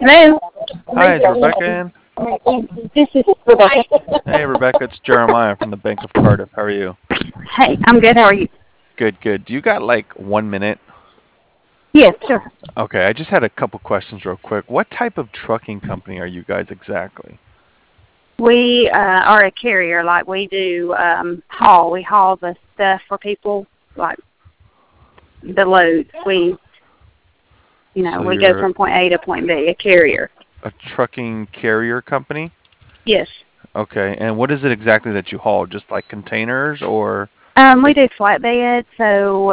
Hello. Hi, is Rebecca in? This is Rebecca. Hey, Rebecca, it's Jeremiah from the Bank of Cardiff. How are you? Hey, I'm good. How are you? Good, good. Do you got like 1 minute? Yes, sure. Okay, I just had a couple questions real quick. What type of trucking company are you guys exactly? We are a carrier. Like we do haul. We haul the stuff for people, like the loads. So We go you're from point A to point B. A carrier. a trucking carrier company? Yes. Okay, and what is it exactly that you haul? Just like containers or We like, do flatbed, so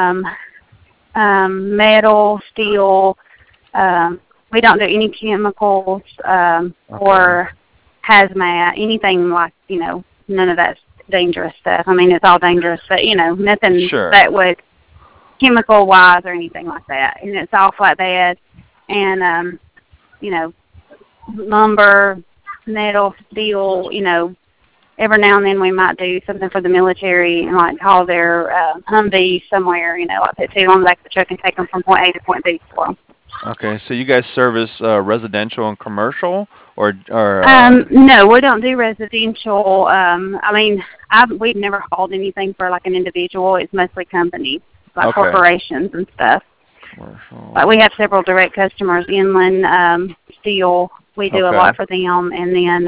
metal, steel. We don't do any chemicals okay, or hazmat, anything like, none of that dangerous stuff. I mean, it's all dangerous, but, nothing sure. that would chemical-wise or anything like that. And it's all flatbed and, you know, lumber, metal, steel, every now and then we might do something for the military and like haul their Humvees somewhere, like put two on the back of the truck and take them from point A to point B for them. Okay, so you guys service residential and commercial or No, we don't do residential. I mean, we've never hauled anything for like an individual. It's mostly companies, like okay, corporations and stuff. Like commercial. we have several direct customers, Inland Steel. We do a Okay. lot for them, and then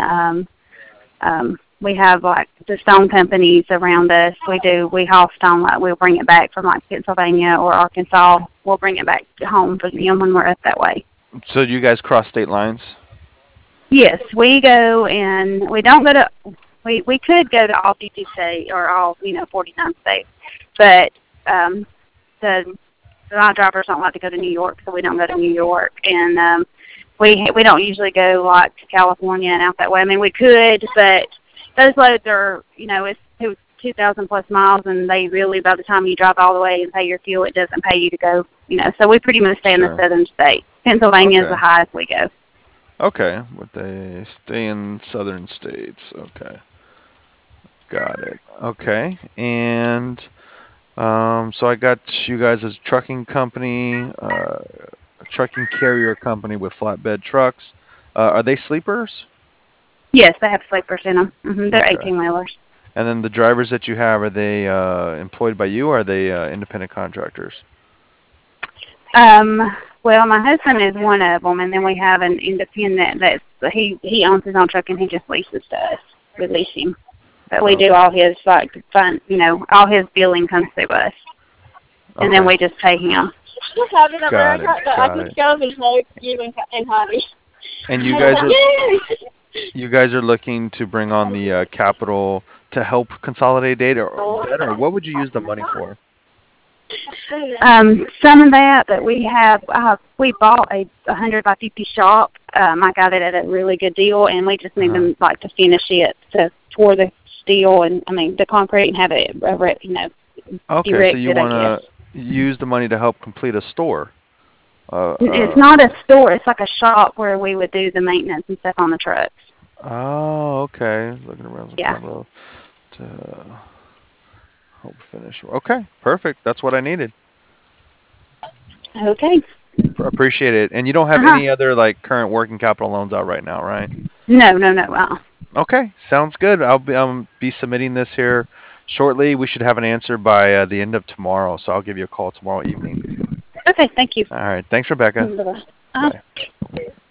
we have like the stone companies around us. We haul stone, like we'll bring it back from like Pennsylvania or Arkansas. We'll bring it back home for them when we're up that way. So do you guys cross state lines? Yes, we go and we don't go to. We could go to all 50 states or all 49 states, but the my drivers don't like to go to New York, so we don't go to New York, and we don't usually go like to California and out that way. I mean, we could, but those loads are it's 2,000 plus miles, and they really by the time you drive all the way and pay your fuel, it doesn't pay you to go. So we pretty much stay in the Sure. southern states. Pennsylvania is the Okay. highest we go. Okay. But they stay in southern states. Okay. Got it. Okay. And so I got you guys as a trucking company, a trucking carrier company with flatbed trucks. Are they sleepers? Yes, they have sleepers in them. They're Okay. 18-wheelers. And then the drivers that you have, are they employed by you or are they independent contractors? Um, well, my husband is one of them, and then we have an independent he owns his own truck and he just leases to us. We lease him, but we do Okay. all his like fun, all his billing comes through us, and then Okay. we just pay him. Got it. Got it. And you guys are looking to bring on the capital to help consolidate data or debt, or what would you use the money for? Some of that, but we bought a 100 by 50 shop. I got it at a really good deal, and we just need Uh-huh. them like to finish it to pour the steel and the concrete and have it Okay, so you erected, I want guess. to use the money to help complete a store. Uh, It's uh, not a store. It's like a shop where we would do the maintenance and stuff on the trucks. oh, okay. Looking around some Yeah. capital to help finish. Okay, perfect. That's what I needed. Okay. Appreciate it. And you don't have Uh-huh. any other like current working capital loans out right now, right? No, no, no. Okay, sounds good. I'll be submitting this here shortly. We should have an answer by the end of tomorrow, so I'll give you a call tomorrow evening. Okay, thank you. All right. Thanks, Rebecca. Bye-bye. Uh-huh. Bye.